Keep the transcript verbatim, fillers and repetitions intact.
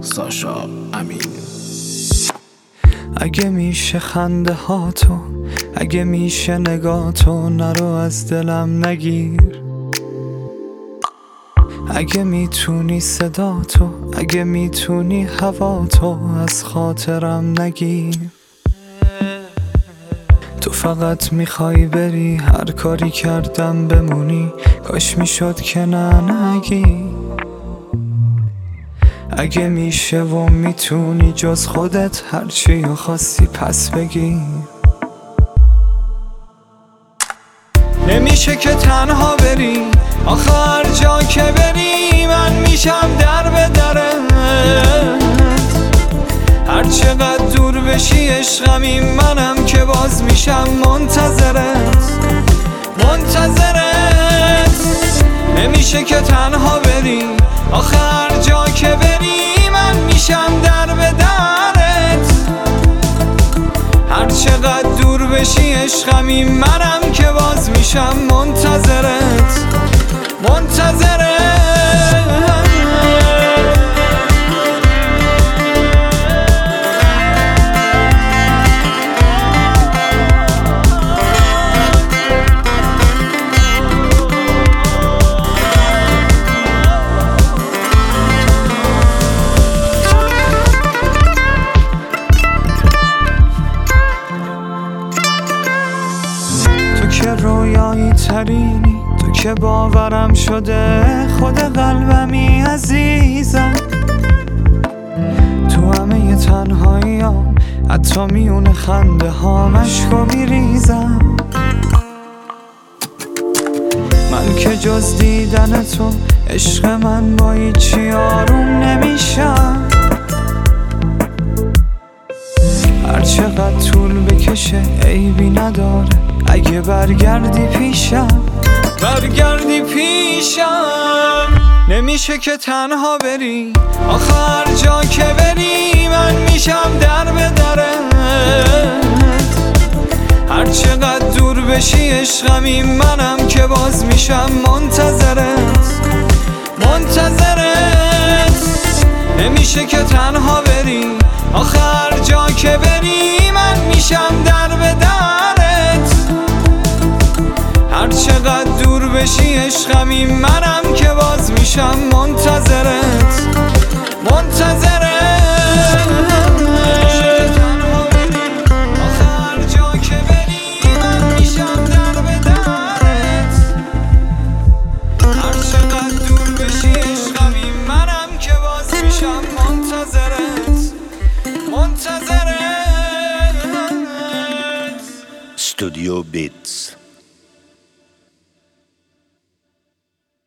ساشا امین. اگه میشه خنده هاتو، اگه میشه نگاتو نرو از دلم نگیر. اگه میتونی صداتو، اگه میتونی هواتو از خاطرم نگیر. تو فقط میخوای بری، هر کاری کردم بمونی، کاش میشد که نه نگی. اگه میشه و میتونی جز خودت هرچی رو خواستی پس بگی. نمیشه که تنها بری، آخه هر جا که بری من میشم در به درت. هر چقدر دور بشی عشقمی، منم که باز میشم منتظرت منتظرت. نمیشه که تنها بری، آخه هر جا که بری من میشم در به درت. هر چقدر دور بشی عشقمی، منم که باز میشم منتظرت منتظرت. که رویایی ترینی، تو که باورم شده خود قلبمی عزیزم. تو همه تنهاییام، حتی میون خنده ها مشکو میریزم. من که جز دیدن تو عشق من با هیچی آروم نمیشم. هر چقدر طول بکشه عیبی نداره، اگه برگردی پیشم برگردی پیشم. نمیشه که تنها بری، آخه هر جا که بری من میشم در به درت. هر چقدر دور بشی عشقمی، منم که باز میشم منتظرت منتظرت. نمیشه که تنها بری، آخه هر جا که بری من میشم در به درت. هر چقدر دور بشی عشقمی، منم که باز میشم منتظرت منتظرت. آخه هر جا که بری من میشم در به درت. هر چقدر دور بشی عشقمی، منم که باز میشم منتظرت منتظرت. استودیو بیتس.